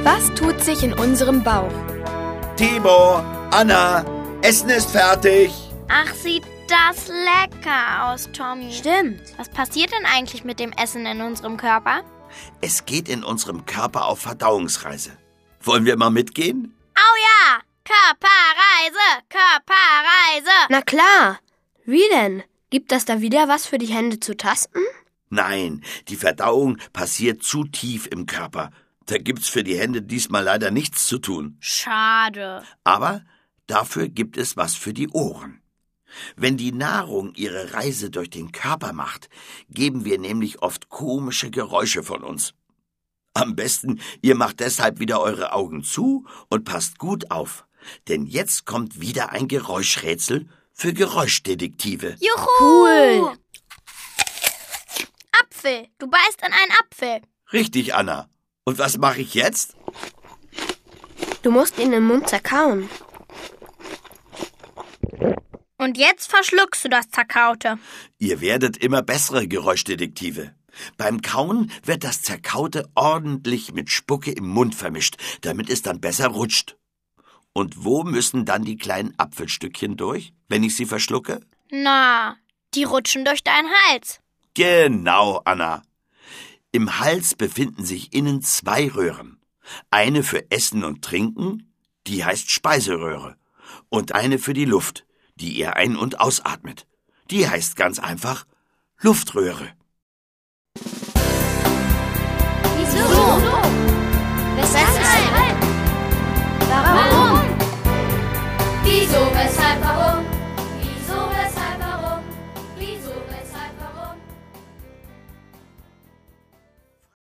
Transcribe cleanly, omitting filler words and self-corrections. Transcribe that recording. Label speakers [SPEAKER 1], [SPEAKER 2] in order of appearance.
[SPEAKER 1] Was tut sich in unserem Bauch?
[SPEAKER 2] Timo, Anna, Essen ist fertig.
[SPEAKER 3] Ach, sieht das lecker aus, Tommy.
[SPEAKER 1] Stimmt.
[SPEAKER 3] Was passiert denn eigentlich mit dem Essen in unserem Körper?
[SPEAKER 2] Es geht in unserem Körper auf Verdauungsreise. Wollen wir mal mitgehen?
[SPEAKER 3] Oh ja, Körperreise, Körperreise.
[SPEAKER 1] Na klar. Wie denn? Gibt das da wieder was für die Hände zu tasten?
[SPEAKER 2] Nein, die Verdauung passiert zu tief im Körper. Da gibt's für die Hände diesmal leider nichts zu tun.
[SPEAKER 3] Schade.
[SPEAKER 2] Aber dafür gibt es was für die Ohren. Wenn die Nahrung ihre Reise durch den Körper macht, geben wir nämlich oft komische Geräusche von uns. Am besten, ihr macht deshalb wieder eure Augen zu und passt gut auf, denn jetzt kommt wieder ein Geräuschrätsel für Geräuschdetektive.
[SPEAKER 3] Juhu!
[SPEAKER 1] Cool.
[SPEAKER 3] Apfel. Du beißt in einen Apfel.
[SPEAKER 2] Richtig, Anna. Und was mache ich jetzt?
[SPEAKER 1] Du musst ihn im Mund zerkauen.
[SPEAKER 3] Und jetzt verschluckst du das Zerkaute.
[SPEAKER 2] Ihr werdet immer bessere Geräuschdetektive. Beim Kauen wird das Zerkaute ordentlich mit Spucke im Mund vermischt, damit es dann besser rutscht. Und wo müssen dann die kleinen Apfelstückchen durch, wenn ich sie verschlucke?
[SPEAKER 3] Na, die rutschen durch deinen Hals.
[SPEAKER 2] Genau, Anna. Im Hals befinden sich innen 2 Röhren. Eine für Essen und Trinken, die heißt Speiseröhre. Und eine für die Luft, die ihr ein- und ausatmet. Die heißt ganz einfach Luftröhre.
[SPEAKER 3] Wieso? Weshalb?